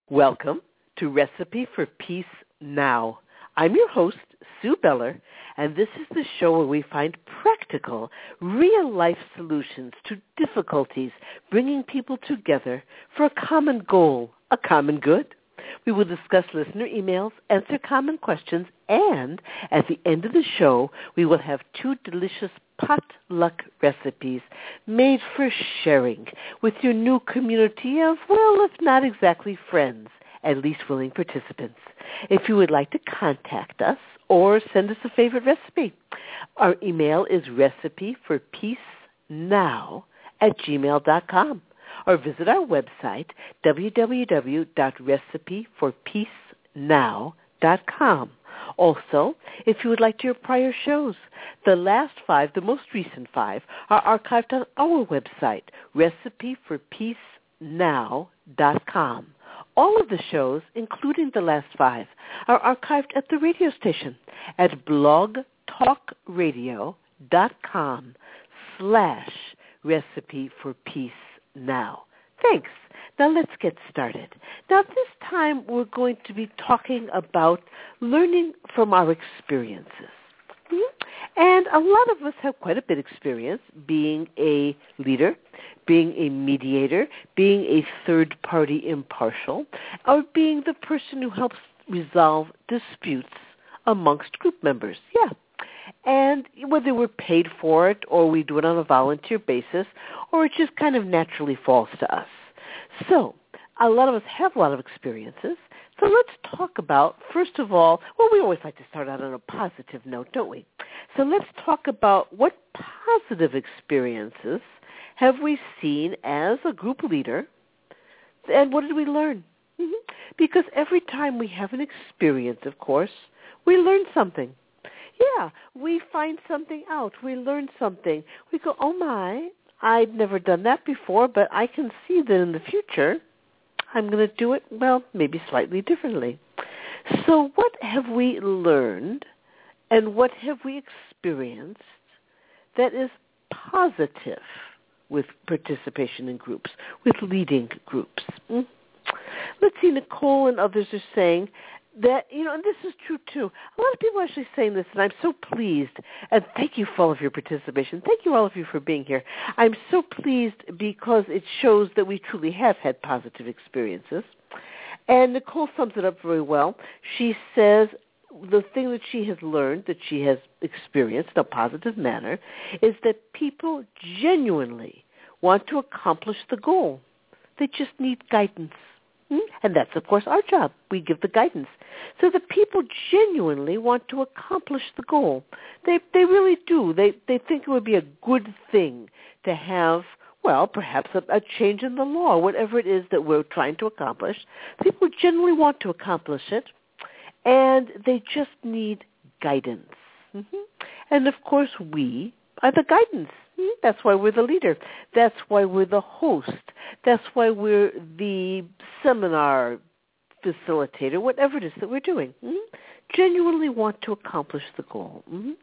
Welcome to Recipe for Peace Now. I'm your host, Sue Beller, and this is the show where we find practical, real-life solutions to difficulties, bringing people together for a common goal, a common good. We will discuss listener emails, answer common questions, and at the end of the show, we will have 2 delicious potluck recipes made for sharing with your new community of, well, if not exactly friends, at least willing participants. If you would like to contact us or send us a favorite recipe, our email is recipeforpeacenow@gmail.com. or visit our website, www.recipeforpeacenow.com. Also, if you would like to hear prior shows, the last 5, the most recent 5, are archived on our website, recipeforpeacenow.com. All of the shows, including the last 5, are archived at the radio station at blogtalkradio.com/recipeforpeacenow. Thanks. Now let's get started. Now this time we're going to be talking about learning from our experiences. And a lot of us have quite a bit of experience being a leader, being a mediator, being a third-party impartial, or being the person who helps resolve disputes amongst group members. Yeah. And whether we're paid for it or we do it on a volunteer basis or it just kind of naturally falls to us. So a lot of us have a lot of experiences. So let's talk about, first of all, well, we always like to start out on a positive note, don't we? So let's talk about what positive experiences have we seen as a group leader, and what did we learn? Because every time we have an experience, of course, we learn something. Yeah, we find something out. We learn something. We go, oh my, I've never done that before, but I can see that in the future I'm going to do it, well, maybe slightly differently. So what have we learned and what have we experienced that is positive with participation in groups, with leading groups? Let's see, Nicole and others are saying that, and this is true too. A lot of people are actually saying this, and I'm so pleased. And thank you for all of your participation. Thank you all of you for being here. I'm so pleased because it shows that we truly have had positive experiences. And Nicole sums it up very well. She says the thing that she has learned, that she has experienced in a positive manner, is that people genuinely want to accomplish the goal. They just need guidance. And that's, of course, our job. We give the guidance. So the people genuinely want to accomplish the goal. They really do. They think it would be a good thing to have, well, perhaps a change in the law, whatever it is that we're trying to accomplish. People genuinely want to accomplish it, and they just need guidance. And, of course, we are the guidance. That's why we're the leader. That's why we're the host. That's why we're the seminar facilitator, whatever it is that we're doing. Genuinely want to accomplish the goal.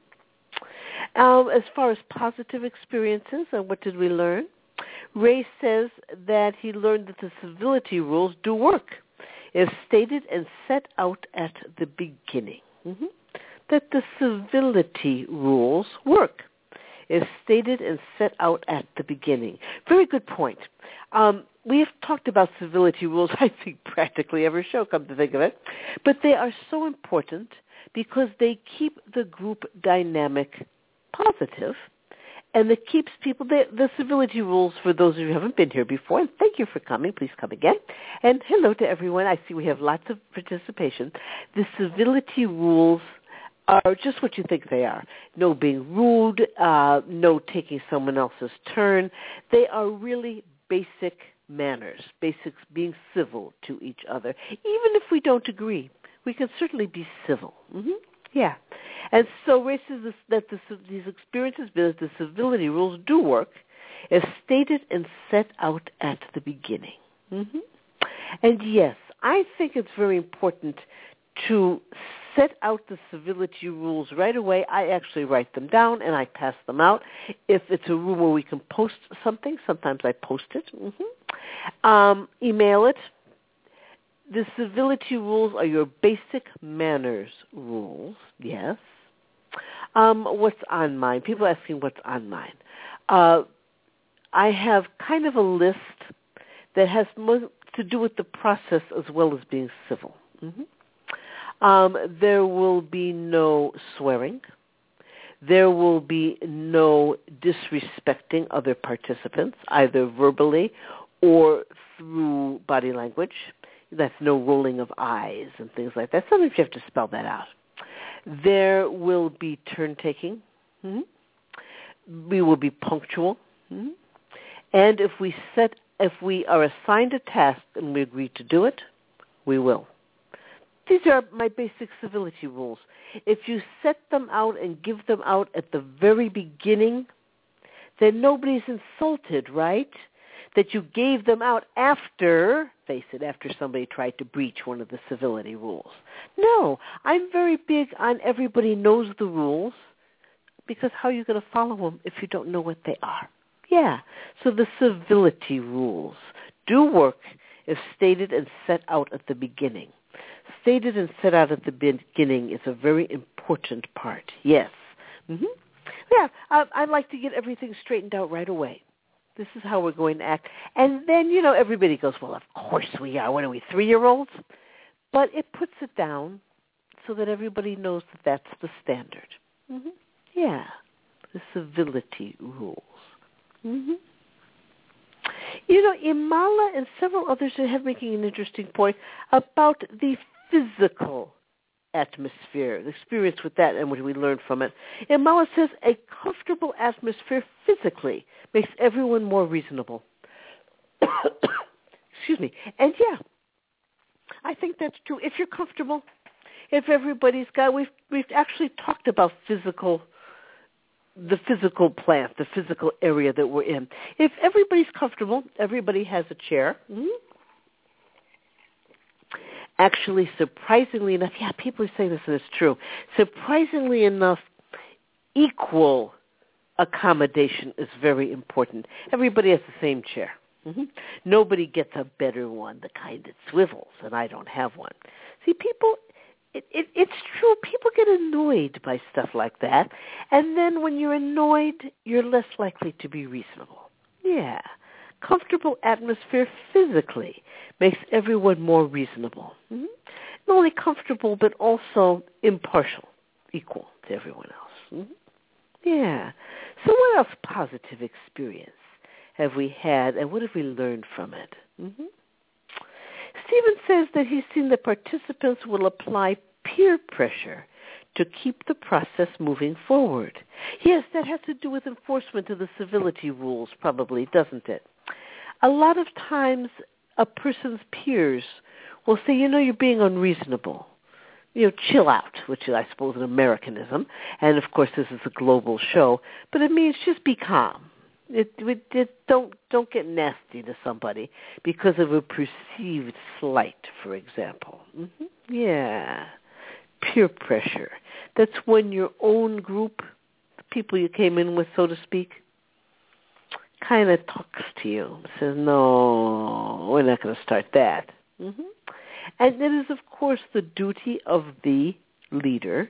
As far as positive experiences, what did we learn? Ray says that he learned that the civility rules do work, as stated and set out at the beginning. That the civility rules work, is stated and set out at the beginning. Very good point. We have talked about civility rules, I think, practically every show, come to think of it. But they are so important because they keep the group dynamic positive, and it keeps people, the civility rules, for those of you who haven't been here before, and thank you for coming, please come again. And hello to everyone. I see we have lots of participation. The civility rules are just what you think they are. No being rude, no taking someone else's turn. They are really basic manners, basics, being civil to each other. Even if we don't agree, we can certainly be civil. Yeah. And so Ray says that these experiences, the civility rules do work, as stated and set out at the beginning. And yes, I think it's very important to set out the civility rules right away. I actually write them down and I pass them out. If it's a room where we can post something, sometimes I post it. Email it. The civility rules are your basic manners rules, yes. What's on mine? People are asking what's on mine. I have kind of a list that has more to do with the process as well as being civil. There will be no swearing. There will be no disrespecting other participants, either verbally or through body language. That's no rolling of eyes and things like that. Sometimes you have to spell that out. There will be turn-taking. We will be punctual. And if we are assigned a task and we agree to do it, we will. These are my basic civility rules. If you set them out and give them out at the very beginning, then nobody's insulted, right? That you gave them out after, face it, after somebody tried to breach one of the civility rules. No, I'm very big on everybody knows the rules, because how are you going to follow them if you don't know what they are? Yeah, so the civility rules do work if stated and set out at the beginning. Stated and set out at the beginning is a very important part, yes. Yeah, I'd like to get everything straightened out right away. This is how we're going to act. And then, everybody goes, well, of course we are. What are we, 3-year-olds? But it puts it down so that everybody knows that that's the standard. Yeah, the civility rules. Imala and several others have making an interesting point about the physical atmosphere, the experience with that and what we learn from it. Imala says a comfortable atmosphere physically makes everyone more reasonable. Excuse me. And yeah, I think that's true. If you're comfortable, if everybody's got, we've actually talked about the physical plant, the physical area that we're in. If everybody's comfortable, everybody has a chair. Actually, surprisingly enough, yeah, people are saying this and it's true. Surprisingly enough, equal accommodation is very important. Everybody has the same chair. Nobody gets a better one, the kind that swivels, and I don't have one. See, people, it's true. People get annoyed by stuff like that, and then when you're annoyed, you're less likely to be reasonable. Yeah. Comfortable atmosphere physically makes everyone more reasonable. Not only comfortable, but also impartial, equal to everyone else. Yeah. So what else positive experience have we had, and what have we learned from it? Stephen says that he's seen that participants will apply peer pressure to keep the process moving forward. Yes, that has to do with enforcement of the civility rules, probably, doesn't it? A lot of times a person's peers will say, you're being unreasonable. Chill out, which is, I suppose, an Americanism. And, of course, this is a global show. But it means just be calm. Don't get nasty to somebody because of a perceived slight, for example. Yeah. Peer pressure. That's when your own group, the people you came in with, so to speak, kind of talks to you, says, no, we're not going to start that. And it is, of course, the duty of the leader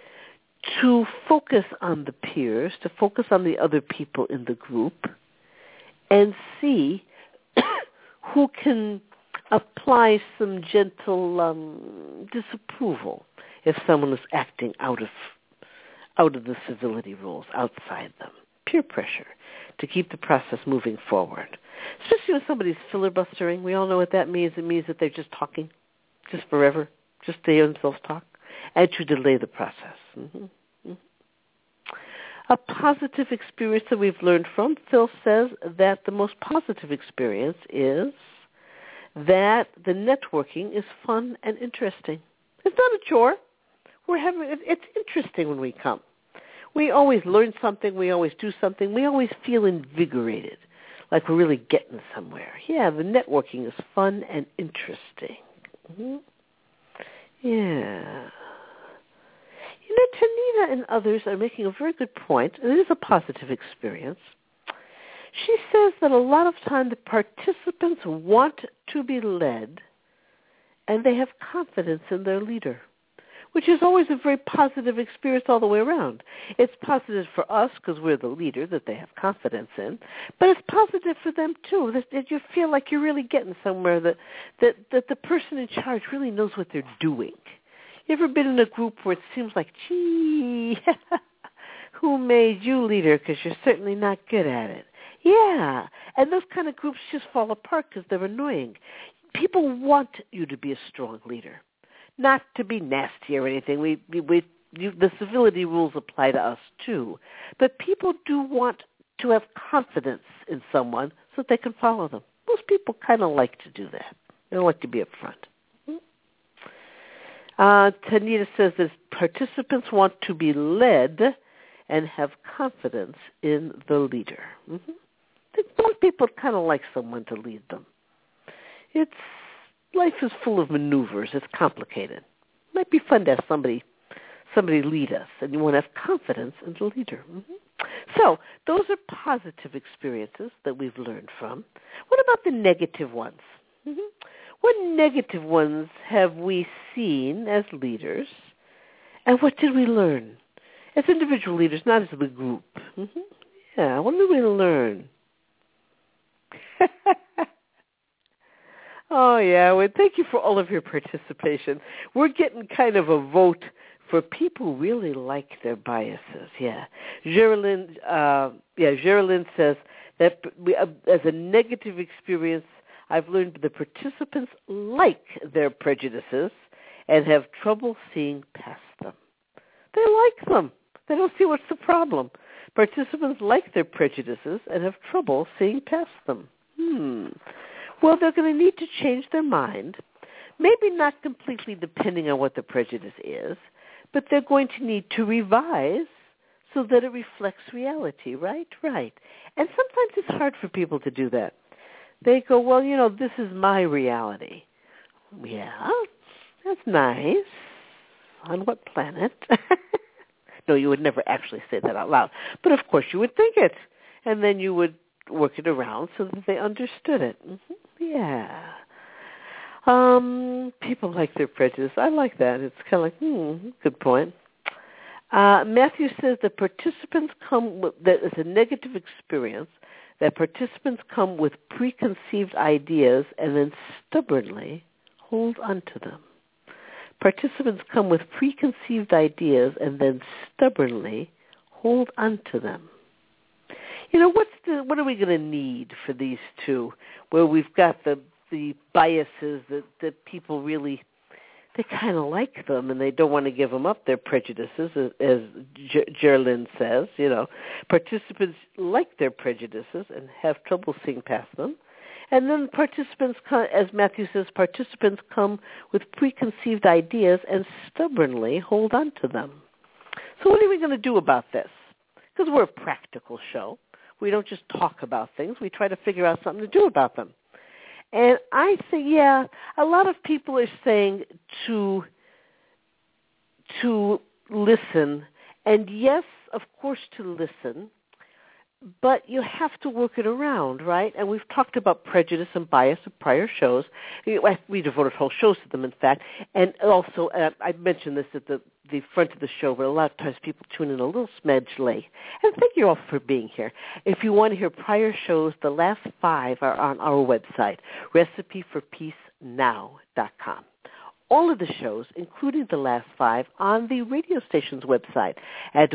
to focus on the peers, to focus on the other people in the group, and see who can apply some gentle disapproval if someone is acting out of the civility rules, outside them. Peer pressure to keep the process moving forward. Especially when somebody's filibustering. We all know what that means. It means that they're just talking, just forever, just to hear themselves talk, and to delay the process. A positive experience that we've learned from, Phil says that the most positive experience is that the networking is fun and interesting. It's not a chore. It's interesting when we come. We always learn something. We always do something. We always feel invigorated, like we're really getting somewhere. Yeah, the networking is fun and interesting. Yeah. Tanita and others are making a very good point, and it is a positive experience. She says that a lot of time the participants want to be led, and they have confidence in their leader, which is always a very positive experience all the way around. It's positive for us because we're the leader that they have confidence in, but it's positive for them too, that you feel like you're really getting somewhere, that the person in charge really knows what they're doing. You ever been in a group where it seems like, gee, who made you leader because you're certainly not good at it? Yeah, and those kind of groups just fall apart because they're annoying. People want you to be a strong leader. Not to be nasty or anything. The civility rules apply to us too. But people do want to have confidence in someone so that they can follow them. Most people kind of like to do that. They don't like to be up front. Tanita says that participants want to be led and have confidence in the leader. Most people kind of like someone to lead them. Life is full of maneuvers. It's complicated. It might be fun to have somebody lead us, and you want to have confidence in the leader. So those are positive experiences that we've learned from. What about the negative ones? What negative ones have we seen as leaders, and what did we learn? As individual leaders, not as the group. Yeah, what did we learn? Oh, yeah. Well, thank you for all of your participation. We're getting kind of a vote for people who really like their biases. Yeah. Geraldine says that as a negative experience, I've learned the participants like their prejudices and have trouble seeing past them. They like them. They don't see what's the problem. Participants like their prejudices and have trouble seeing past them. Well, they're going to need to change their mind, maybe not completely depending on what the prejudice is, but they're going to need to revise so that it reflects reality, right? Right. And sometimes it's hard for people to do that. They go, well, this is my reality. Yeah, that's nice. On what planet? No, you would never actually say that out loud. But, of course, you would think it. And then you would work it around so that they understood it. Yeah. People like their prejudice. I like that. It's kind of like, good point. Matthew says that participants that is a negative experience, that participants come with preconceived ideas and then stubbornly hold on to them. Participants come with preconceived ideas and then stubbornly hold on to them. What are we going to need for these two, where we've got the biases that people really, they kind of like them and they don't want to give them up, their prejudices, as Geraldine says. Participants like their prejudices and have trouble seeing past them. And then participants, as Matthew says, participants come with preconceived ideas and stubbornly hold on to them. So what are we going to do about this? Because we're a practical show. We don't just talk about things. We try to figure out something to do about them. And I think, a lot of people are saying to listen. And yes, of course, to listen. But you have to work it around, right? And we've talked about prejudice and bias in prior shows. We devoted whole shows to them, in fact. And also, I mentioned this at the front of the show, but a lot of times people tune in a little smidge late. And thank you all for being here. If you want to hear prior shows, the last 5 are on our website, recipeforpeacenow.com. All of the shows, including the last 5, on the radio station's website at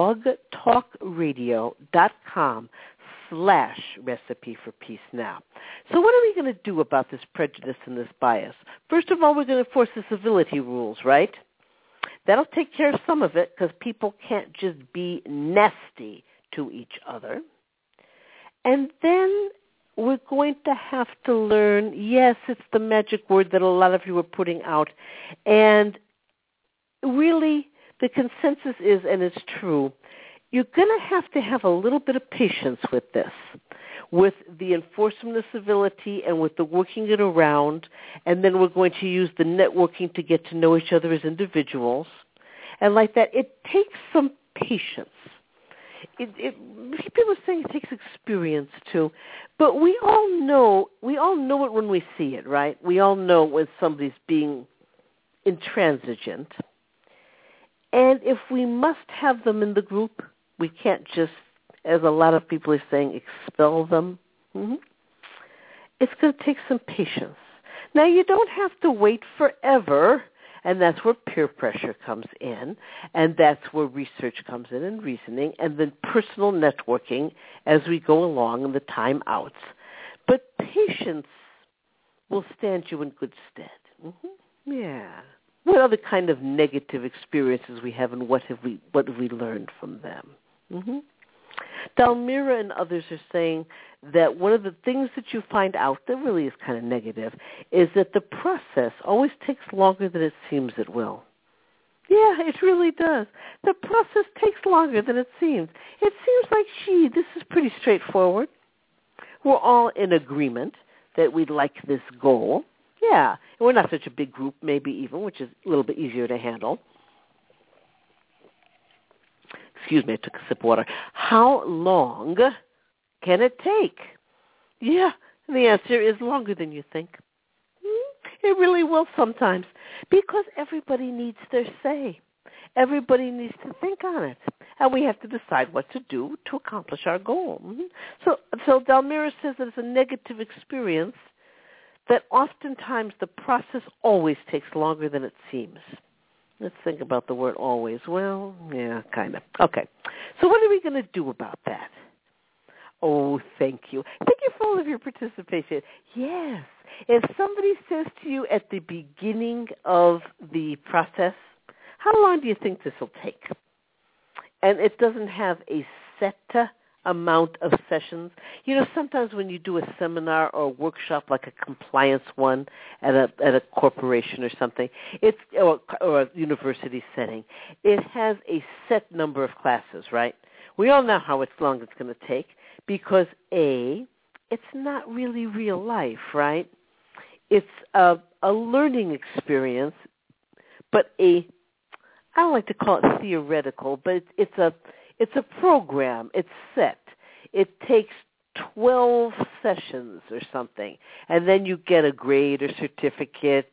blogtalkradio.com/recipeforpeacenow. So what are we going to do about this prejudice and this bias? First of all, we're going to enforce the civility rules, right? That'll take care of some of it because people can't just be nasty to each other. And then we're going to have to learn, yes, it's the magic word that a lot of you are putting out. And really, the consensus is, and it's true, you're going to have a little bit of patience with this, with the enforcement of civility and with the working it around. And then we're going to use the networking to get to know each other as individuals. And like that, it takes some patience. People are saying it takes experience too, but we all know it when we see it, right? We all know when somebody's being intransigent, and if we must have them in the group, we can't just, as a lot of people are saying, expel them. Mm-hmm. It's going to take some patience. Now, you don't have to wait forever, and that's where peer pressure comes in, and that's where research comes in and reasoning, and then personal networking as we go along and the time outs. But patience will stand you in good stead. Mm-hmm. Yeah. What other kind of negative experiences we have, and what have we learned from them? Mm-hmm. Dalmira and others are saying that one of the things that you find out that really is kind of negative is that the process always takes longer than it seems it will. Yeah, it really does. The process takes longer than it seems. It seems like, gee, this is pretty straightforward. We're all in agreement that we'd like this goal. Yeah, and we're not such a big group, maybe even, which is a little bit easier to handle. Excuse me, I took a sip of water. How long can it take? Yeah, the answer is longer than you think. It really will sometimes, because everybody needs their say. Everybody needs to think on it, and we have to decide what to do to accomplish our goal. So Dalmira says that it's a negative experience that oftentimes the process always takes longer than it seems. Let's think about the word always. Well, yeah, kind of. Okay. So what are we going to do about that? Oh, thank you. Thank you for all of your participation. Yes. If somebody says to you at the beginning of the process, how long do you think this will take? And it doesn't have a set amount of sessions. You know, sometimes when you do a seminar or a workshop, like a compliance one at a corporation or something, or a university setting, it has a set number of classes, right? We all know how long it's going to take because, A, it's not really real life, right? It's a learning experience, but I don't like to call it theoretical, but it's a program. It's set. It takes 12 sessions or something, and then you get a grade or certificate.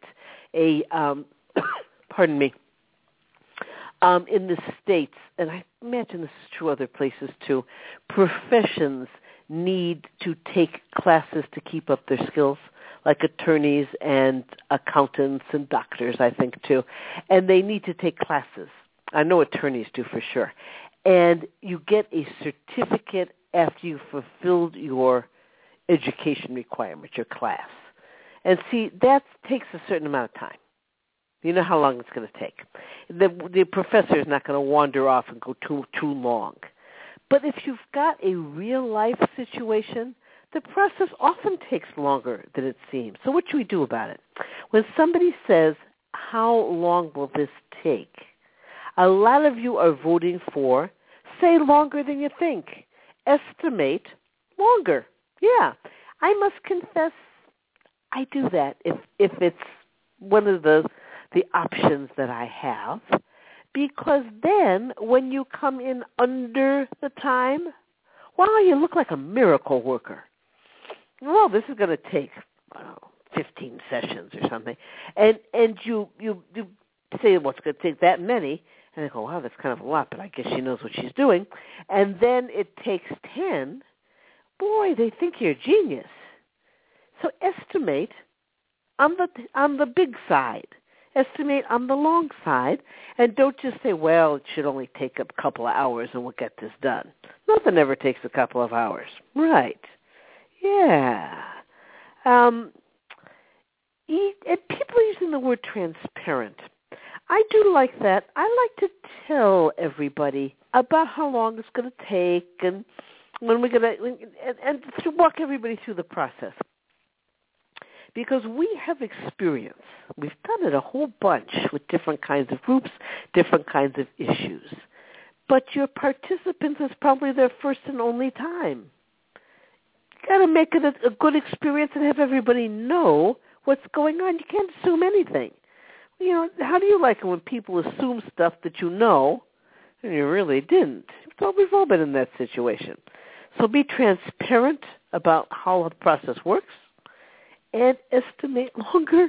Pardon me. In the States, and I imagine this is true other places too, professions need to take classes to keep up their skills, like attorneys and accountants and doctors, I think, too. And they need to take classes. I know attorneys do for sure. And you get a certificate after you've fulfilled your education requirement, your class. And see, that takes a certain amount of time. You know how long it's going to take. The professor is not going to wander off and go too long. But if you've got a real-life situation, the process often takes longer than it seems. So what should we do about it? When somebody says, how long will this take? A lot of you are voting for, say longer than you think. Estimate longer. Yeah. I must confess I do that if it's one of the options that I have, because then when you come in under the time, wow, you look like a miracle worker. Well, this is going to take 15 sessions or something, and you say, well, it's going to take that many, and they go, wow, that's kind of a lot, but I guess she knows what she's doing, and then it takes 10. Boy, they think you're a genius. So estimate on the big side. Estimate on the long side, and don't just say, well, it should only take a couple of hours and we'll get this done. Nothing ever takes a couple of hours. Right. Yeah. And people are using the word transparent. I do like that. I like to tell everybody about how long it's going to take and when we're going to, and to walk everybody through the process. Because we have experience. We've done it a whole bunch with different kinds of groups, different kinds of issues. But your participants is probably their first and only time. You got to make it a good experience and have everybody know what's going on. You can't assume anything. You know, how do you like it when people assume stuff that you know and you really didn't? So we've all been in that situation. So be transparent about how the process works and estimate longer.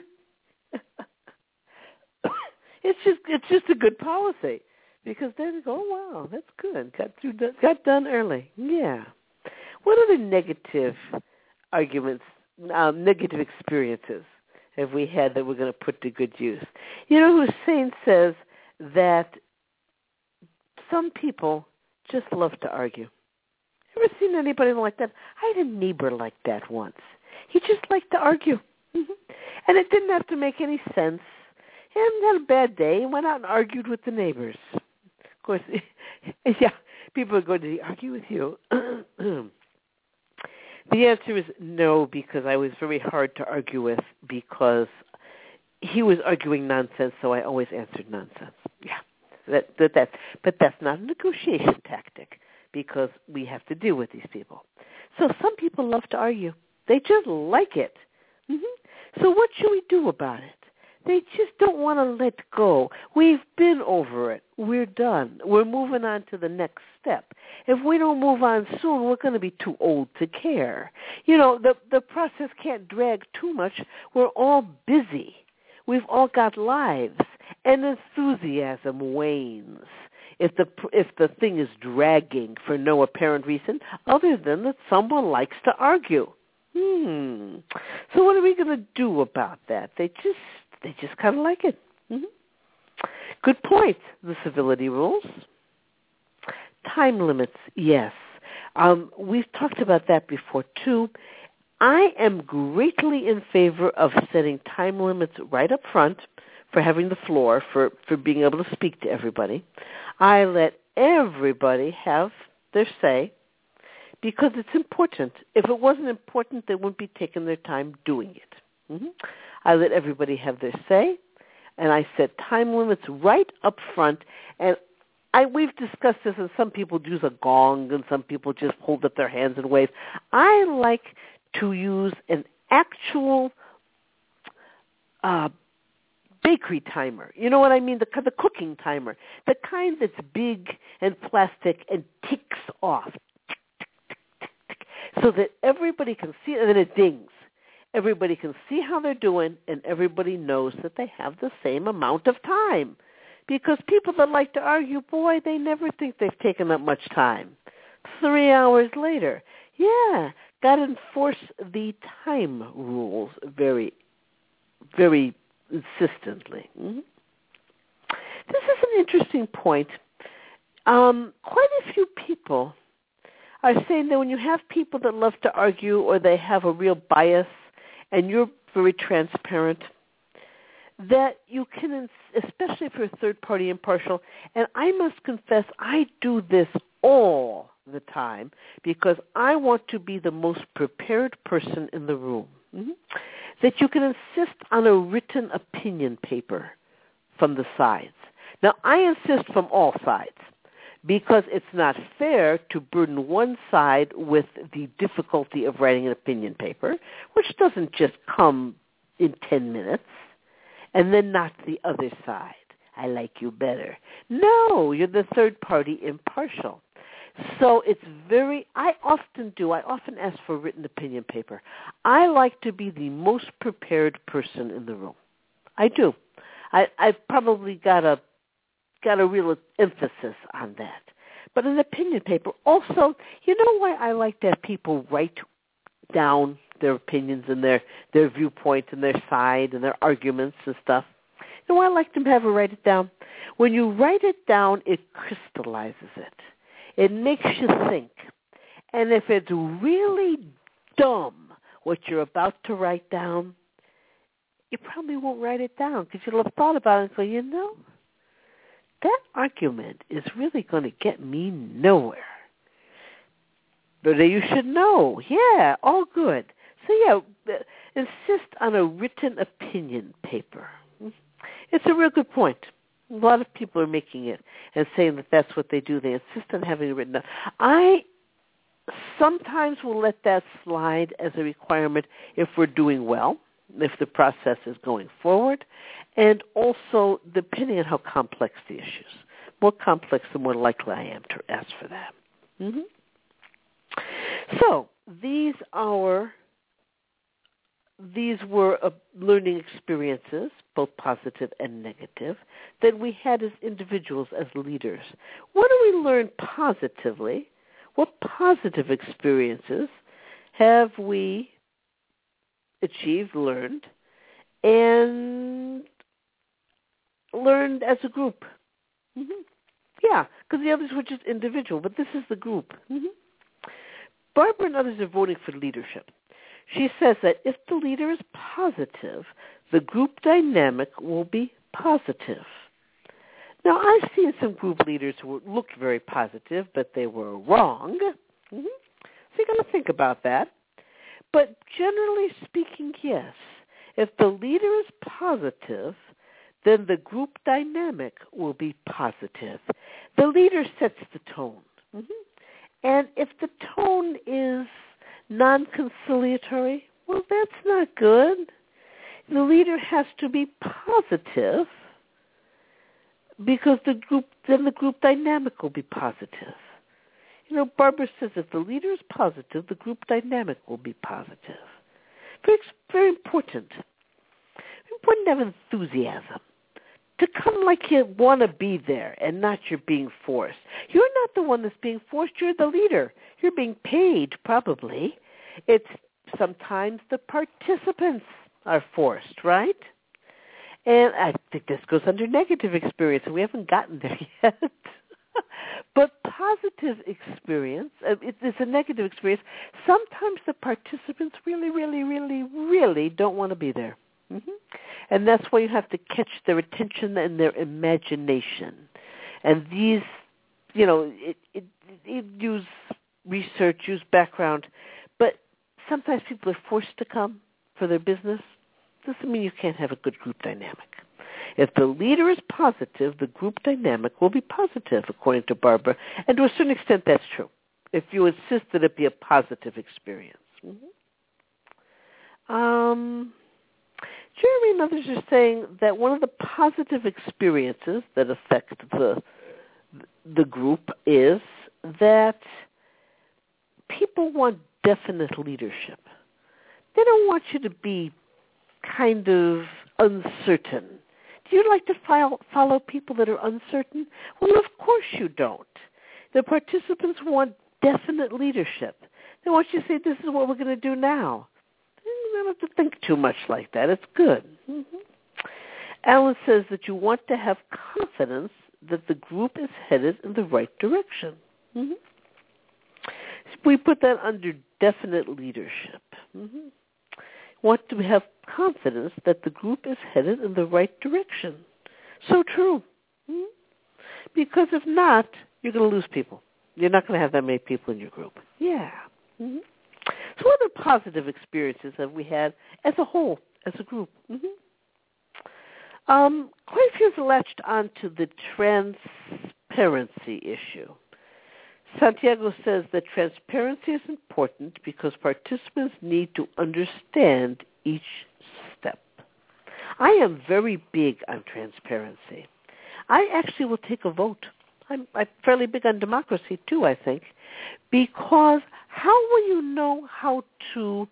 It's just a good policy, because then you go, oh, wow, that's good. Got done early. Yeah. What other negative arguments, negative experiences have we had that we're going to put to good use? Hussein says that some people just love to argue. Ever seen anybody like that? I had a neighbor like that once. He just liked to argue. And it didn't have to make any sense. He had a bad day. He went out and argued with the neighbors. Of course, yeah, people are going to argue with you. The answer is no, because I was very hard to argue with, because he was arguing nonsense, so I always answered nonsense. Yeah, but that's not a negotiation tactic, because we have to deal with these people. So some people love to argue. They just like it. So what should we do about it? They just don't want to let go. We've been over it. We're done. We're moving on to the next step. If we don't move on soon, we're going to be too old to care. The process can't drag too much. We're all busy. We've all got lives, and enthusiasm wanes if the thing is dragging for no apparent reason other than that someone likes to argue. So what are we going to do about that? They just kind of like it. Good point. The civility rules. Time limits, yes. We've talked about that before, too. I am greatly in favor of setting time limits right up front for having the floor, for being able to speak to everybody. I let everybody have their say, because it's important. If it wasn't important, they wouldn't be taking their time doing it. I let everybody have their say, and I set time limits right up front. And we've discussed this, and some people use a gong, and some people just hold up their hands and wave. I like to use an actual bakery timer. You know what I mean? The cooking timer. The kind that's big and plastic and ticks off, so that everybody can see it, and then it dings. Everybody can see how they're doing, and everybody knows that they have the same amount of time. Because people that like to argue, boy, they never think they've taken up much time. 3 hours later. Yeah, got to enforce the time rules very, very insistently. This is an interesting point. Quite a few people are saying that when you have people that love to argue, or they have a real bias, and you're very transparent, that you can, especially if you're third-party impartial, and I must confess I do this all the time because I want to be the most prepared person in the room, that you can insist on a written opinion paper from the sides. Now, I insist from all sides, because it's not fair to burden one side with the difficulty of writing an opinion paper, which doesn't just come in 10 minutes, and then not the other side. I like you better. No, you're the third party impartial. So I often ask for a written opinion paper. I like to be the most prepared person in the room. I do. I've probably got a real emphasis on that. But an opinion paper also, you know why I like to have people write down their opinions and their viewpoints and their side and their arguments and stuff? You know why I like them to have write it down? When you write it down, it crystallizes it. It makes you think. And if it's really dumb what you're about to write down, you probably won't write it down, because you'll have thought about it and go, that argument is really going to get me nowhere. But you should know. Yeah, all good. So, insist on a written opinion paper. It's a real good point. A lot of people are making it and saying that that's what they do. They insist on having it written down. I sometimes will let that slide as a requirement if we're doing well, if the process is going forward, and also depending on how complex the issues. more complex, the more likely I am to ask for that. So these were learning experiences, both positive and negative, that we had as individuals, as leaders. What do we learn positively? What positive experiences have we achieved, learned, and learned as a group? Yeah, because the others were just individual, but this is the group. Barbara and others are voting for leadership. She says that if the leader is positive, the group dynamic will be positive. Now, I've seen some group leaders who looked very positive, but they were wrong. So you got to think about that. But generally speaking, yes. If the leader is positive, then the group dynamic will be positive. The leader sets the tone. And if the tone is non-conciliatory, well, that's not good. The leader has to be positive because then the group dynamic will be positive. Barbara says if the leader is positive, the group dynamic will be positive. Very, very important. Important to have enthusiasm. To come like you want to be there and not you're being forced. You're not the one that's being forced. You're the leader. You're being paid, probably. It's sometimes the participants are forced, right? And I think this goes under negative experience, and we haven't gotten there yet. But positive experience, it's a negative experience. Sometimes the participants really, really, really, really don't want to be there. And that's why you have to catch their attention and their imagination. And these, use research, use background, but sometimes people are forced to come for their business. Doesn't mean you can't have a good group dynamic. If the leader is positive, the group dynamic will be positive, according to Barbara. And to a certain extent, that's true, if you insist that it be a positive experience. Jeremy and others are saying that one of the positive experiences that affect the group is that people want definite leadership. They don't want you to be kind of uncertain. Do you like to follow people that are uncertain? Well, of course you don't. The participants want definite leadership. They want you to say, this is what we're going to do now. You don't have to think too much like that. It's good. Alan says that you want to have confidence that the group is headed in the right direction. We put that under definite leadership. Want to have confidence that the group is headed in the right direction. So true. Because if not, you're going to lose people. You're not going to have that many people in your group. Yeah. So what other positive experiences have we had as a whole, as a group? Quite a few have latched onto the transparency issue. Santiago says that transparency is important because participants need to understand each step. I am very big on transparency. I actually will take a vote. I'm fairly big on democracy too, I think, because how will you know how to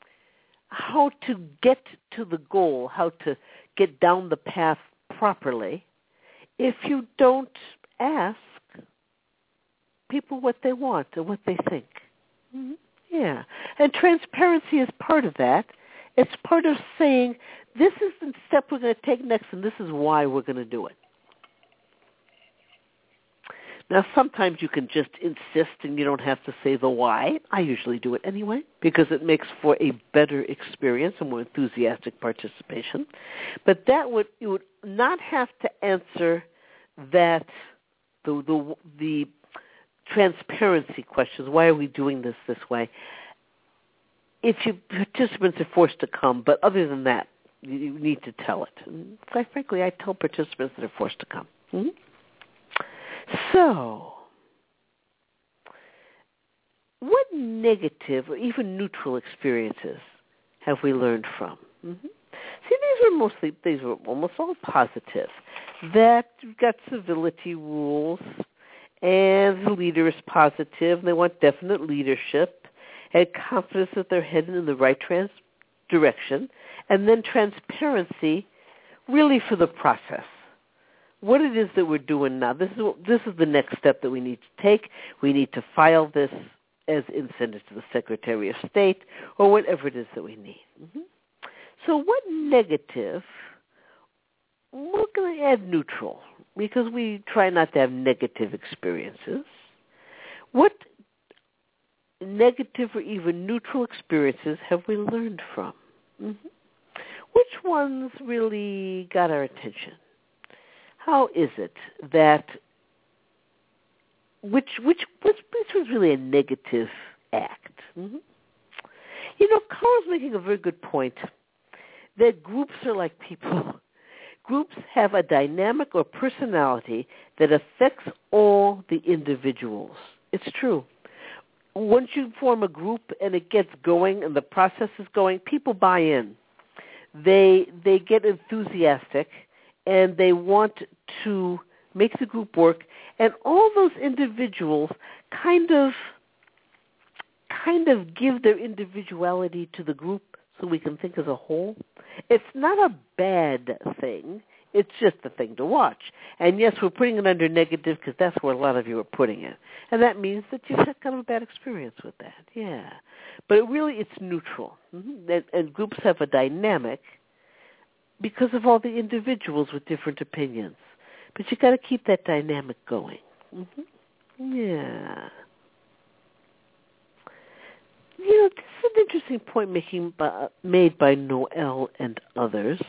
get to the goal, how to get down the path properly, if you don't ask people what they want and what they think? Yeah. And transparency is part of that. It's part of saying, this is the step we're going to take next, and this is why we're going to do it. Now, sometimes you can just insist and you don't have to say the why. I usually do it anyway because it makes for a better experience and more enthusiastic participation. But you would not have to answer that the transparency questions. Why are we doing this way? If participants are forced to come, but other than that, you need to tell it. And quite frankly, I tell participants that are forced to come. So, what negative or even neutral experiences have we learned from? See, these were almost all positive. that you've got civility rules, and the leader is positive, and they want definite leadership, and confidence that they're headed in the right direction, and then transparency really for the process. What it is that we're doing now. This is the next step that we need to take. We need to file this and send it to the Secretary of State or whatever it is that we need. Mm-hmm. So what negative, we're going to add neutral because we try not to have negative experiences. What negative or even neutral experiences have we learned from? Mm-hmm. Which ones really got our attention? How is it that which was really a negative act? Mm-hmm. Carl's making a very good point that groups are like people. Groups have a dynamic or personality that affects all the individuals. It's true. Once you form a group and it gets going and the process is going, people buy in. They get enthusiastic and they want to make the group work, and all those individuals kind of give their individuality to the group so we can think as a whole. It's not a bad thing. It's just a thing to watch. And yes, we're putting it under negative because that's where a lot of you are putting it. And that means that you've had kind of a bad experience with that. Yeah. But it's neutral. Mm-hmm. And groups have a dynamic because of all the individuals with different opinions. But you've got to keep that dynamic going. Mm-hmm. Yeah. This is an interesting point made by Noel and others,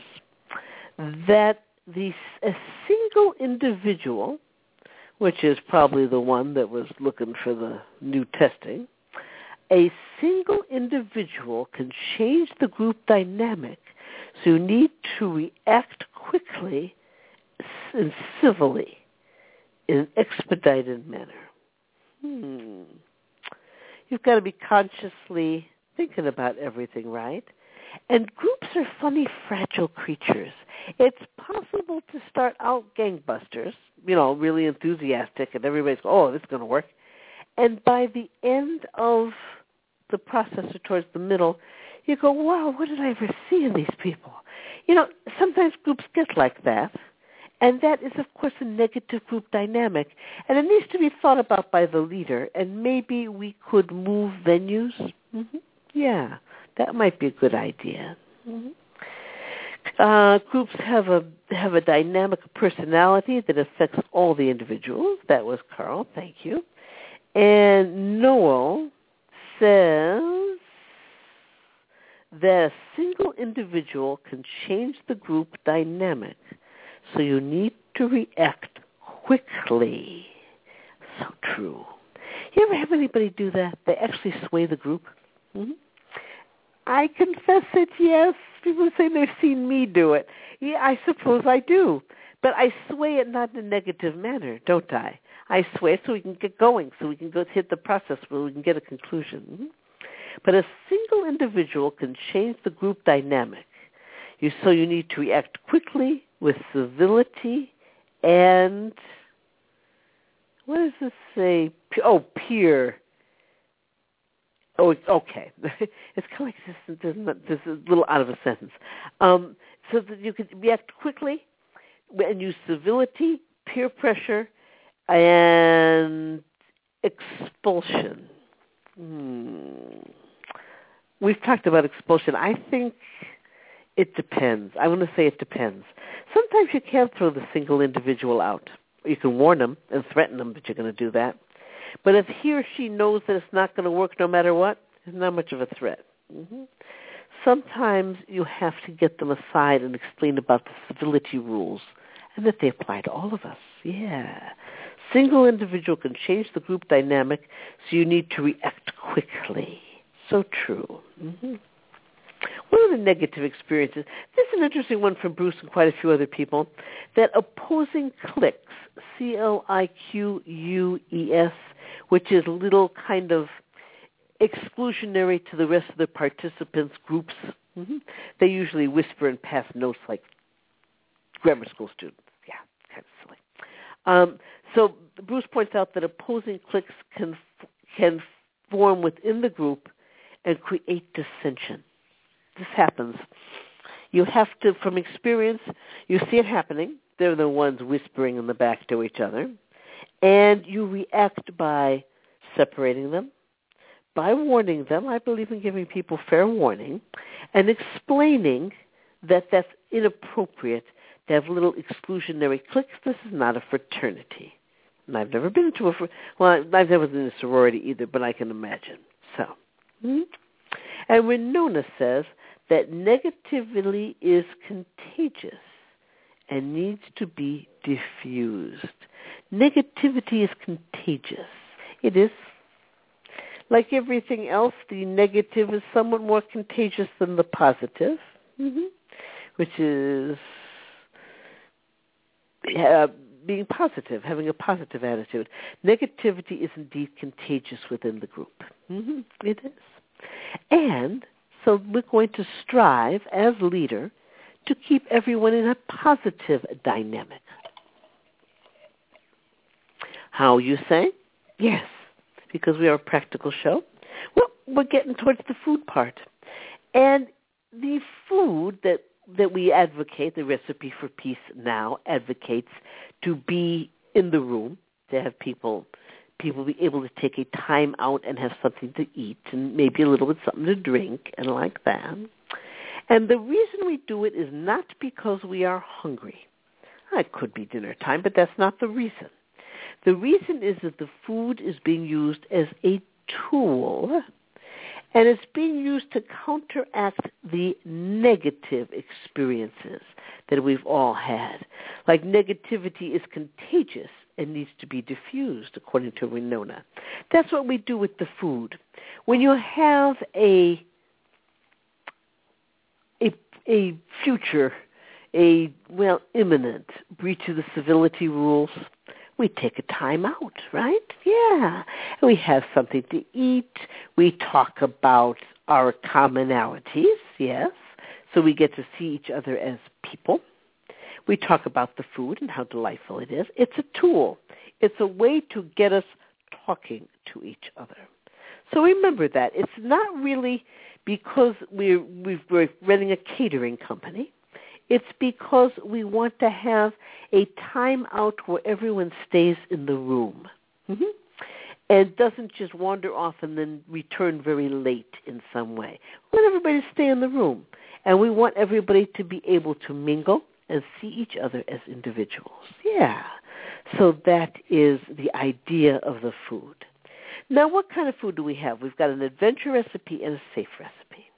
that a single individual, which is probably the one that was looking for the new testing, a single individual can change the group dynamic, so you need to react quickly and civilly in an expedited manner. You've got to be consciously thinking about everything, right? And groups are funny, fragile creatures. It's possible to start out gangbusters, really enthusiastic, and everybody's, this is going to work. And by the end of the process or towards the middle, you go, wow, what did I ever see in these people? Sometimes groups get like that. And that is, of course, a negative group dynamic. And it needs to be thought about by the leader. And maybe we could move venues. Mm-hmm. Yeah, that might be a good idea. Mm-hmm. Groups have a dynamic personality that affects all the individuals. That was Carl. Thank you. And Noel says that a single individual can change the group dynamic. So you need to react quickly. So true. You ever have anybody do that? They actually sway the group? Mm-hmm. I confess it, yes. People say they've seen me do it. Yeah, I suppose I do. But I sway it not in a negative manner, don't I? I sway it so we can get going, so we can go hit the process where we can get a conclusion. Mm-hmm. But a single individual can change the group dynamic. So you need to react quickly with civility and, what does this say? Peer. Oh, okay. It's kind of like this is a little out of a sentence. So that you can react quickly and use civility, peer pressure, and expulsion. We've talked about expulsion. I think it depends. I want to say it depends. Sometimes you can't throw the single individual out. You can warn them and threaten them that you're going to do that. But if he or she knows that it's not going to work no matter what, it's not much of a threat. Mm-hmm. Sometimes you have to get them aside and explain about the civility rules and that they apply to all of us. Yeah. Single individual can change the group dynamic, so you need to react quickly. So true. Mm-hmm. One of the negative experiences, this is an interesting one from Bruce and quite a few other people, that opposing cliques, CLIQUES, which is a little kind of exclusionary to the rest of the participants' groups. Mm-hmm. They usually whisper and pass notes like grammar school students. Yeah, kind of silly. So Bruce points out that opposing cliques can form within the group and create dissension. This happens. You have to, from experience, you see it happening. They're the ones whispering in the back to each other. And you react by separating them, by warning them. I believe in giving people fair warning, and explaining that that's inappropriate to have little exclusionary cliques. This is not a fraternity. And I've never been to I've never been in a sorority either, but I can imagine. So, and Winona says that negativity is contagious and needs to be diffused. Negativity is contagious. It is. Like everything else, the negative is somewhat more contagious than the positive, which is being positive, having a positive attitude. Negativity is indeed contagious within the group. It is. And so we're going to strive as leader to keep everyone in a positive dynamic. How, you say? Yes, because we are a practical show. Well, we're getting towards the food part. And the food that we advocate, the Recipe for Peace now advocates to be in the room, to have people be able to take a time out and have something to eat and maybe a little bit something to drink and like that. And the reason we do it is not because we are hungry. It could be dinner time, but that's not the reason. The reason is that the food is being used as a tool, and it's being used to counteract the negative experiences that we've all had. Like negativity is contagious and needs to be diffused, according to Winona. That's what we do with the food. When you have a future, imminent breach of the civility rules, we take a time out, right? Yeah. We have something to eat. We talk about our commonalities, yes. So we get to see each other as people. We talk about the food and how delightful it is. It's a tool. It's a way to get us talking to each other. So remember that. It's not really because we're running a catering company. It's because we want to have a time out where everyone stays in the room and doesn't just wander off and then return very late in some way. We want everybody to stay in the room, and we want everybody to be able to mingle and see each other as individuals. Yeah. So that is the idea of the food. Now, what kind of food do we have? We've got an adventure recipe and a safe recipe.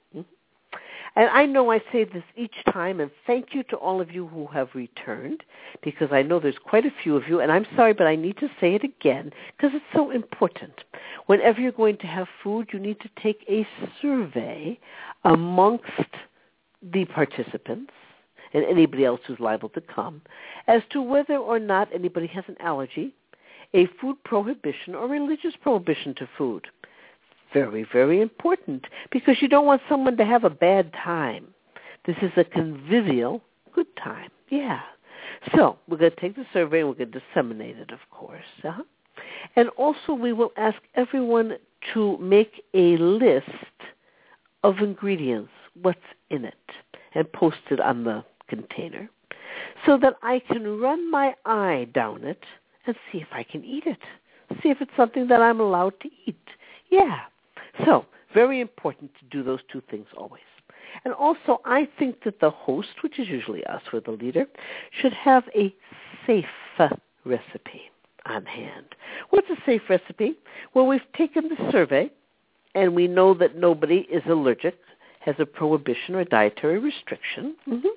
And I know I say this each time, and thank you to all of you who have returned, because I know there's quite a few of you, and I'm sorry, but I need to say it again, because it's so important. Whenever you're going to have food, you need to take a survey amongst the participants and anybody else who's liable to come as to whether or not anybody has an allergy, a food prohibition, or religious prohibition to food. Very, very important, because you don't want someone to have a bad time. This is a convivial good time. Yeah. So we're going to take the survey and we're going to disseminate it, of course. And also we will ask everyone to make a list of ingredients, what's in it, and post it on the container so that I can run my eye down it and see if I can eat it, see if it's something that I'm allowed to eat. Yeah. So, very important to do those two things always. And also, I think that the host, which is usually us or the leader, should have a safe recipe on hand. What's a safe recipe? Well, we've taken the survey, and we know that nobody is allergic, has a prohibition or dietary restriction.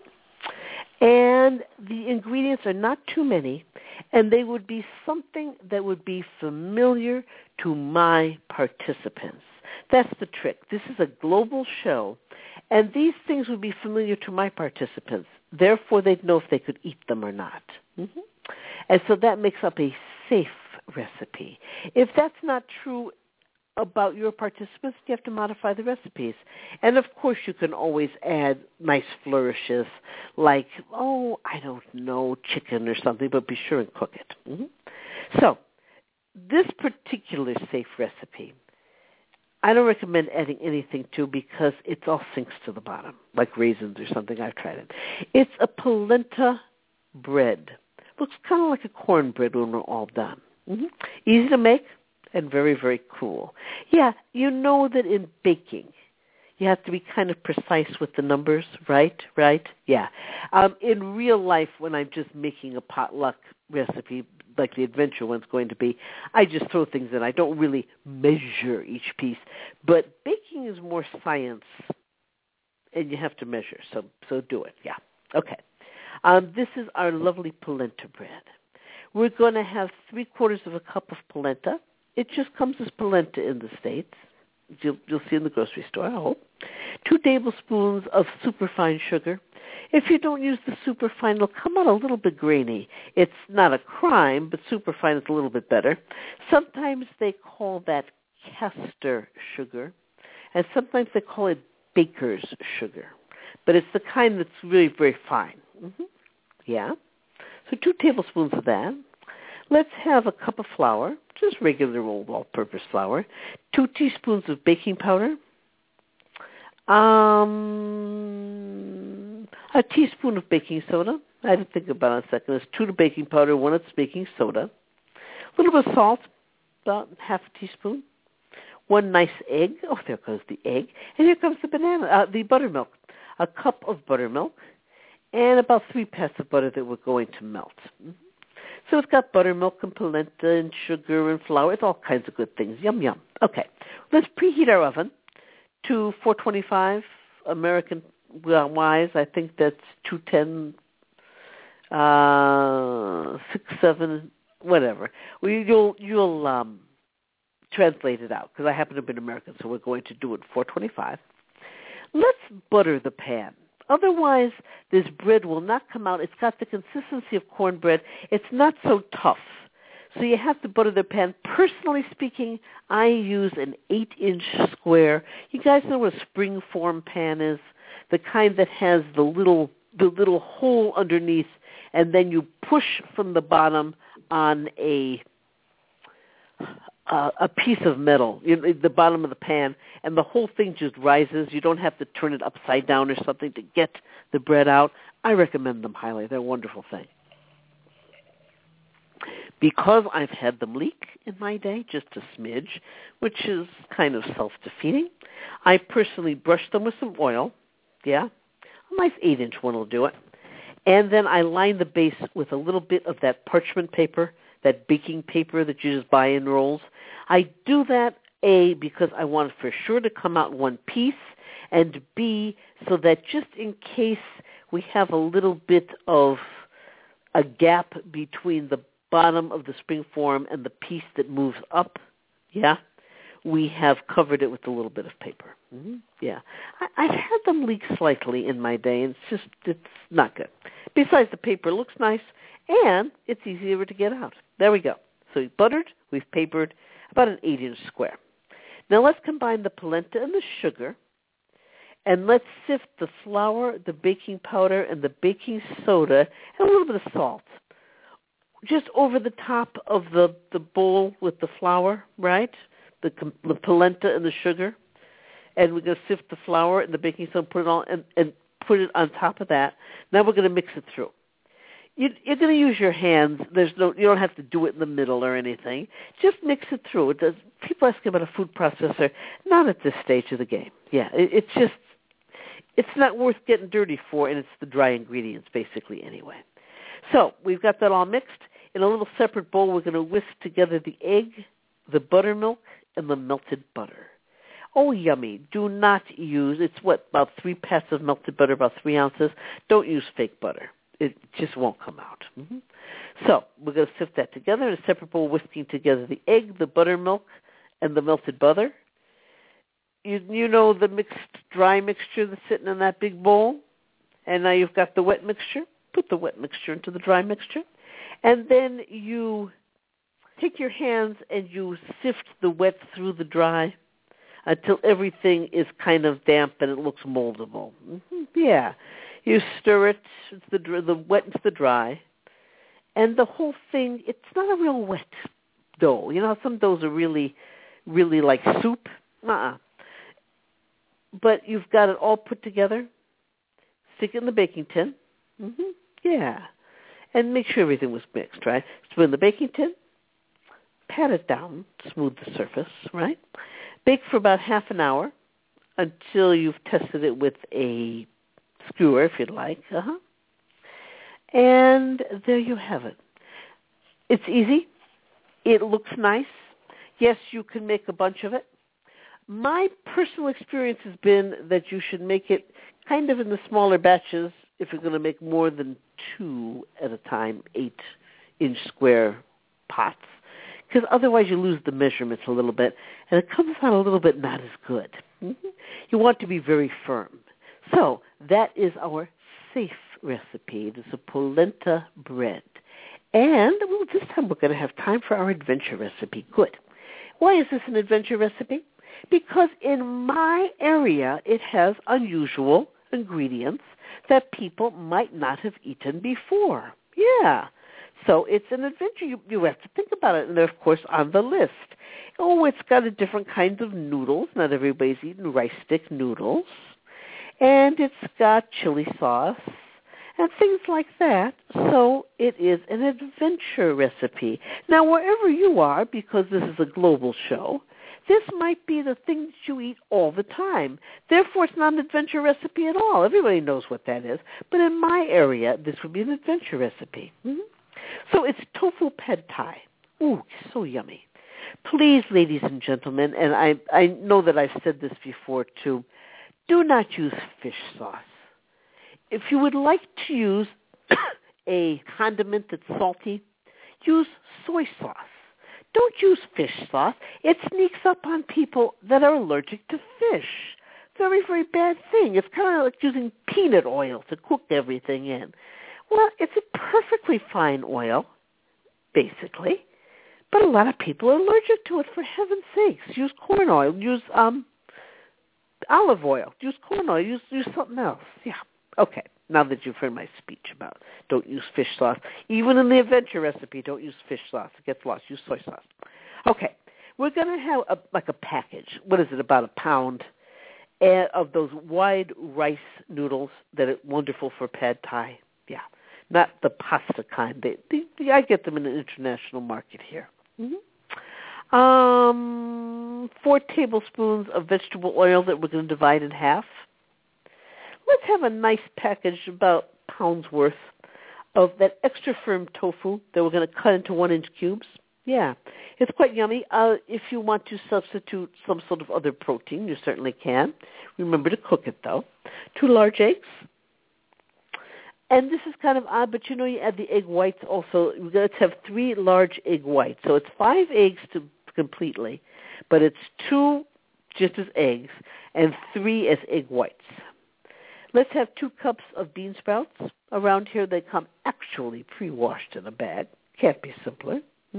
And the ingredients are not too many, and they would be something that would be familiar to my participants. That's the trick. This is a global show, and these things would be familiar to my participants. Therefore, they'd know if they could eat them or not. And so that makes up a safe recipe. If that's not true about your participants, you have to modify the recipes. And, of course, you can always add nice flourishes like, I don't know, chicken or something, but be sure and cook it. Mm-hmm. So this particular safe recipe, I don't recommend adding anything to because it all sinks to the bottom, like raisins or something. I've tried it. It's a polenta bread. Looks kind of like a cornbread when we're all done. Mm-hmm. Easy to make and very, very cool. Yeah, you know that in baking, you have to be kind of precise with the numbers, right? Yeah. In real life, when I'm just making a potluck recipe, like the adventure one's going to be, I just throw things in. I don't really measure each piece. But baking is more science, and you have to measure. So do it. Yeah. Okay. This is our lovely polenta bread. We're going to have 3/4 of a cup of polenta. It just comes as polenta in the States. You'll see in the grocery store, I hope. 2 tablespoons of superfine sugar. If you don't use the superfine, it'll come out a little bit grainy. It's not a crime, but superfine is a little bit better. Sometimes they call that castor sugar, and sometimes they call it baker's sugar. But it's the kind that's really very fine. Mm-hmm. Yeah. So 2 tablespoons of that. Let's have a cup of flour, just regular old all-purpose flour. 2 teaspoons of baking powder. A teaspoon of baking soda. I had to think about it a second. It's 2 to baking powder, 1 it's baking soda. A little bit of salt, about half a teaspoon. 1 nice egg. Oh, there goes the egg. And here comes the buttermilk. A cup of buttermilk. And about 3 pats of butter that we're going to melt. Mm-hmm. So it's got buttermilk and polenta and sugar and flour. It's all kinds of good things. Yum, yum. Okay. Let's preheat our oven to 425 American wise. I think that's 210, 6, 7, whatever. You'll translate it out because I happen to be an American, so we're going to do it 425. Let's butter the pan. Otherwise, this bread will not come out. It's got the consistency of cornbread. It's not so tough. So you have to butter the pan. Personally speaking, I use an 8-inch square. You guys know what a spring-form pan is? The kind that has the little hole underneath, and then you push from the bottom on a piece of metal, the bottom of the pan, and the whole thing just rises. You don't have to turn it upside down or something to get the bread out. I recommend them highly. They're a wonderful thing. Because I've had them leak in my day, just a smidge, which is kind of self-defeating, I personally brush them with some oil. Yeah, a nice 8-inch one will do it. And then I line the base with a little bit of that parchment paper, that baking paper that you just buy in rolls. I do that, A, because I want it for sure to come out in one piece, and B, so that just in case we have a little bit of a gap between the bottom of the spring form and the piece that moves up, yeah, we have covered it with a little bit of paper. Mm-hmm. Yeah. I've had them leak slightly in my day, and it's not good. Besides, the paper looks nice, and it's easier to get out. There we go. So we've buttered, we've papered, about an 8-inch square. Now let's combine the polenta and the sugar, and let's sift the flour, the baking powder, and the baking soda, and a little bit of salt, just over the top of the bowl with the flour, right? The polenta and the sugar. And we're going to sift the flour and the baking soda, put it on, and put it on top of that. Now we're going to mix it through. You're going to use your hands. You don't have to do it in the middle or anything. Just mix it through. People ask about a food processor. Not at this stage of the game. Yeah, it's not worth getting dirty for, and it's the dry ingredients basically anyway. So we've got that all mixed. In a little separate bowl, we're going to whisk together the egg, the buttermilk, and the melted butter. Oh, yummy. Do not use, about 3 pats of melted butter, about 3 ounces. Don't use fake butter. It just won't come out. Mm-hmm. So we're going to sift that together in a separate bowl, whisking together the egg, the buttermilk, and the melted butter. You know the dry mixture that's sitting in that big bowl? And now you've got the wet mixture. Put the wet mixture into the dry mixture. And then you take your hands and you sift the wet through the dry until everything is kind of damp and it looks moldable. Yeah. You stir it, it's the wet into the dry, and the whole thing, it's not a real wet dough. You know how some doughs are really, really like soup? But you've got it all put together. Stick it in the baking tin. Yeah. And make sure everything was mixed, right? Put it in the baking tin. Pat it down, smooth the surface, right? Bake for about half an hour until you've tested it with a skewer, if you'd like. And there you have it. It's easy. It looks nice. Yes, you can make a bunch of it. My personal experience has been that you should make it kind of in the smaller batches if you're going to make more than 2 at a time, 8-inch square pots, because otherwise you lose the measurements a little bit, and it comes out a little bit not as good. You want to be very firm. So that is our safe recipe. It is a polenta bread. And this time we're going to have time for our adventure recipe. Good. Why is this an adventure recipe? Because in my area it has unusual ingredients that people might not have eaten before. Yeah. So it's an adventure. You have to think about it. And they're, of course, on the list. Oh, it's got a different kind of noodles. Not everybody's eating rice stick noodles. And it's got chili sauce and things like that. So it is an adventure recipe. Now, wherever you are, because this is a global show, this might be the things you eat all the time. Therefore, it's not an adventure recipe at all. Everybody knows what that is. But in my area, this would be an adventure recipe. So it's tofu pad thai. Ooh, so yummy. Please, ladies and gentlemen, and I know that I've said this before too, do not use fish sauce. If you would like to use a condiment that's salty, use soy sauce. Don't use fish sauce. It sneaks up on people that are allergic to fish. Very, very bad thing. It's kind of like using peanut oil to cook everything in. Well, it's a perfectly fine oil, basically, but a lot of people are allergic to it, for heaven's sakes. Use corn oil. Use olive oil. Use corn oil. Use something else. Yeah. Okay. Now that you've heard my speech about don't use fish sauce, even in the adventure recipe, don't use fish sauce. It gets lost. Use soy sauce. Okay. We're going to have a package. What is it, about a pound of those wide rice noodles that are wonderful for pad thai. Yeah. Not the pasta kind. I get them in an international market here. 4 tablespoons of vegetable oil that we're going to divide in half. Let's have a nice package, about a pound's worth, of that extra firm tofu that we're going to cut into 1-inch cubes. Yeah, it's quite yummy. If you want to substitute some sort of other protein, you certainly can. Remember to cook it, though. 2 large eggs. And this is kind of odd, but you add the egg whites also. Let's have 3 large egg whites. So it's 5 eggs completely, but it's 2 just as eggs and 3 as egg whites. Let's have 2 cups of bean sprouts. Around here they come actually pre-washed in a bag. Can't be simpler.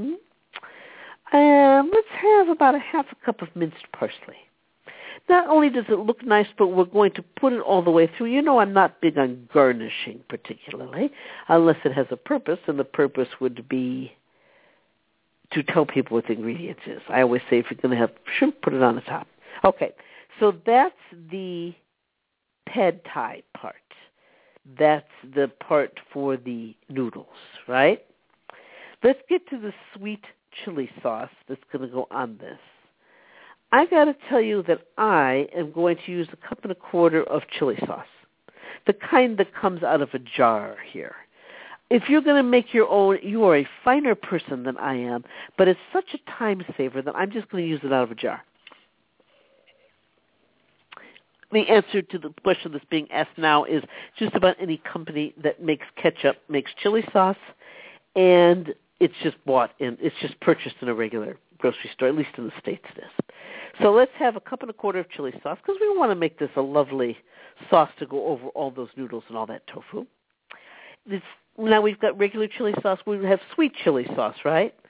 And let's have about a half a cup of minced parsley. Not only does it look nice, but we're going to put it all the way through. I'm not big on garnishing particularly, unless it has a purpose, and the purpose would be to tell people what the ingredients is. I always say if you're going to have shrimp, put it on the top. Okay, so that's the pad thai part. That's the part for the noodles, right? Let's get to the sweet chili sauce that's going to go on this. I got to tell you that I am going to use 1.25 cups of chili sauce, the kind that comes out of a jar here. If you're going to make your own, you are a finer person than I am, but it's such a time saver that I'm just going to use it out of a jar. The answer to the question that's being asked now is just about any company that makes ketchup makes chili sauce, and it's just it's just purchased in a regular grocery store, at least in the States it is. So let's have 1.25 cups of chili sauce, because we want to make this a lovely sauce to go over all those noodles and all that tofu. Now we've got regular chili sauce. We have sweet chili sauce, right?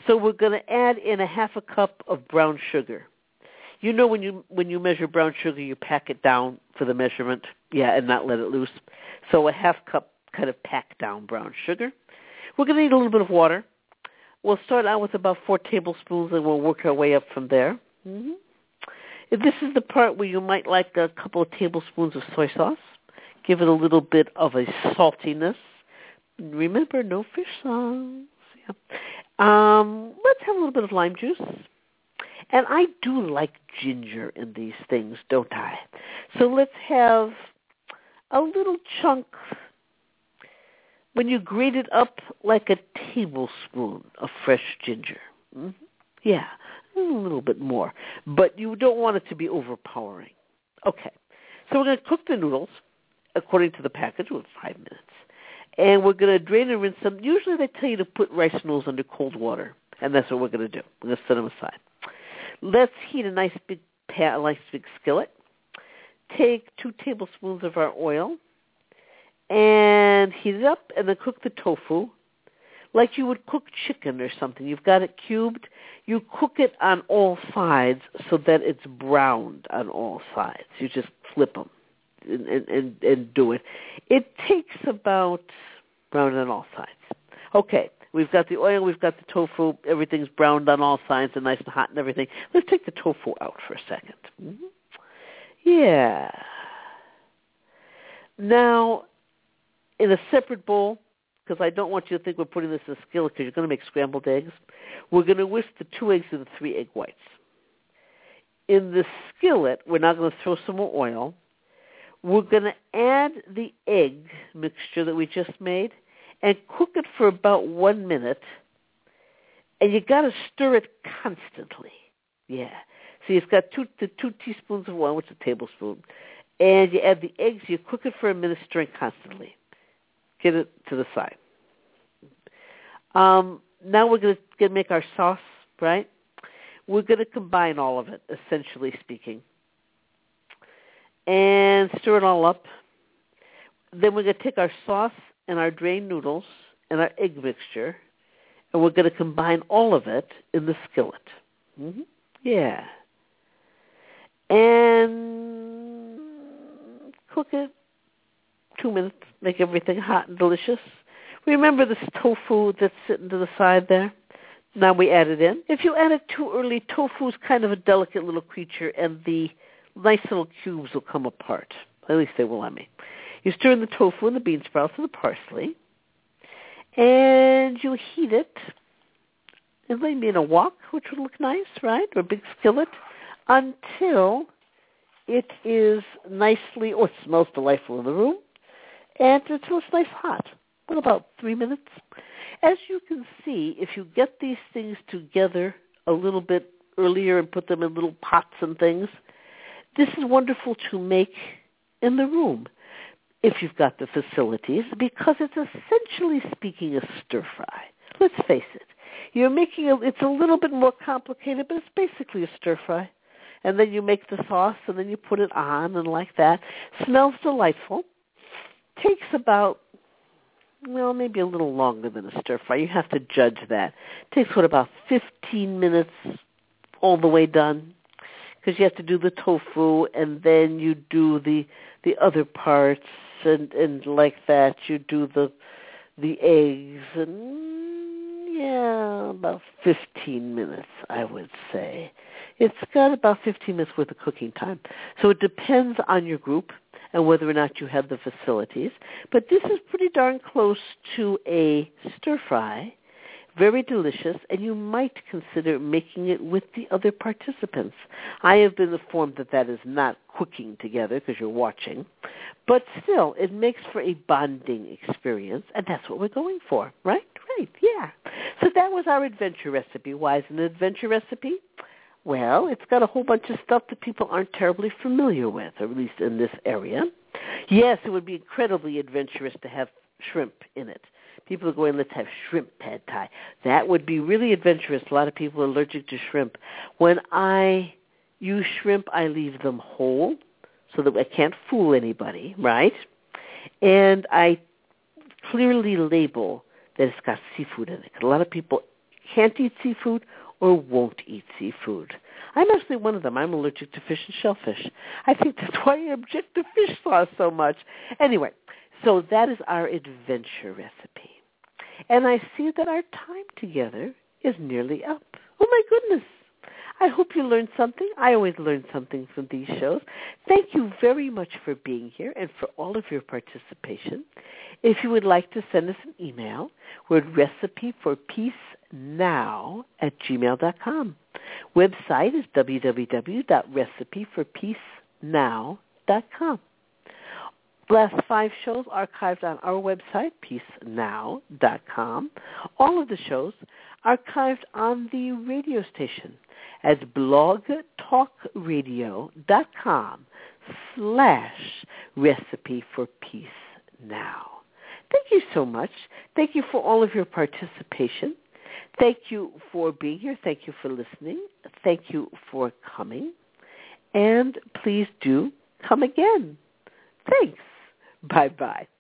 So we're going to add in a half a cup of brown sugar. You know when you measure brown sugar, you pack it down for the measurement, and not let it loose. So a half cup kind of packed down brown sugar. We're going to need a little bit of water. We'll start out with about 4 tablespoons, and we'll work our way up from there. Mm-hmm. This is the part where you might like a couple of tablespoons of soy sauce. Give it a little bit of a saltiness. Remember, no fish sauce. Yeah. Let's have a little bit of lime juice. And I do like ginger in these things, don't I? So let's have a little chunk. When you grate it up, like a tablespoon of fresh ginger. Mm-hmm. Yeah, a little bit more. But you don't want it to be overpowering. Okay, so we're going to cook the noodles according to the package with 5 minutes. And we're going to drain and rinse them. Usually they tell you to put rice noodles under cold water, and that's what we're going to do. We're going to set them aside. Let's heat a nice big skillet. Take 2 tablespoons of our oil and heat it up, and then cook the tofu like you would cook chicken or something. You've got it cubed. You cook it on all sides so that it's browned on all sides. You just flip them and do it. It takes about brown on all sides. Okay, we've got the oil, we've got the tofu, everything's browned on all sides and nice and hot and everything. Let's take the tofu out for a second. Mm-hmm. Yeah. Now, in a separate bowl, because I don't want you to think we're putting this in a skillet because you're going to make scrambled eggs, we're going to whisk the 2 eggs and the 3 egg whites. In the skillet, we're now going to throw some more oil. We're going to add the egg mixture that we just made and cook it for about 1 minute. And you got to stir it constantly. Yeah. So you've got 2 teaspoons of oil, which is a tablespoon. And you add the eggs. You cook it for a minute, stirring constantly. Get it to the side. Now we're going to make our sauce, right? We're going to combine all of it, essentially speaking, and stir it all up. Then we're going to take our sauce and our drained noodles and our egg mixture, and we're going to combine all of it in the skillet. Mm-hmm. Yeah. And cook it 2 minutes. Make everything hot and delicious. Remember this tofu that's sitting to the side there? Now we add it in. If you add it too early, tofu's kind of a delicate little creature, and the nice little cubes will come apart. At least they will on me. You stir in the tofu and the bean sprouts and the parsley, and you heat it, and maybe in a wok, which would look nice, right, or a big skillet, until it is nicely, it smells delightful in the room, and until it's nice hot. What, about 3 minutes? As you can see, if you get these things together a little bit earlier and put them in little pots and things, this is wonderful to make in the room if you've got the facilities, because it's essentially speaking a stir fry. Let's face it. You're making it's a little bit more complicated, but it's basically a stir fry. And then you make the sauce, and then you put it on, and like that. Smells delightful. Takes about, maybe a little longer than a stir fry. You have to judge that. Takes, about 15 minutes all the way done, because you have to do the tofu, and then you do the other parts, and like that. You do the eggs, and about 15 minutes, I would say. It's got about 15 minutes worth of cooking time. So it depends on your group and whether or not you have the facilities. But this is pretty darn close to a stir fry, very delicious, and you might consider making it with the other participants. I have been informed that is not cooking together because you're watching, but still, it makes for a bonding experience, and that's what we're going for, right? Right, yeah. So that was our adventure recipe. Why is it an adventure recipe? Well, it's got a whole bunch of stuff that people aren't terribly familiar with, or at least in this area. Yes, it would be incredibly adventurous to have shrimp in it. People are going, let's have shrimp pad thai. That would be really adventurous. A lot of people are allergic to shrimp. When I use shrimp, I leave them whole so that I can't fool anybody, right? And I clearly label that it's got seafood in it. 'Cause a lot of people can't eat seafood or won't eat seafood. I'm actually one of them. I'm allergic to fish and shellfish. I think that's why I object to fish sauce so much. Anyway, so that is our adventure recipe. And I see that our time together is nearly up. Oh, my goodness. I hope you learned something. I always learn something from these shows. Thank you very much for being here and for all of your participation. If you would like to send us an email, we're at recipeforpeacenow@gmail.com. Website is www.recipeforpeacenow.com. The last 5 shows archived on our website, peacenow.com. All of the shows archived on the radio station at blogtalkradio.com/recipeforpeacenow. Thank you so much. Thank you for all of your participation. Thank you for being here. Thank you for listening. Thank you for coming. And please do come again. Thanks. Bye-bye.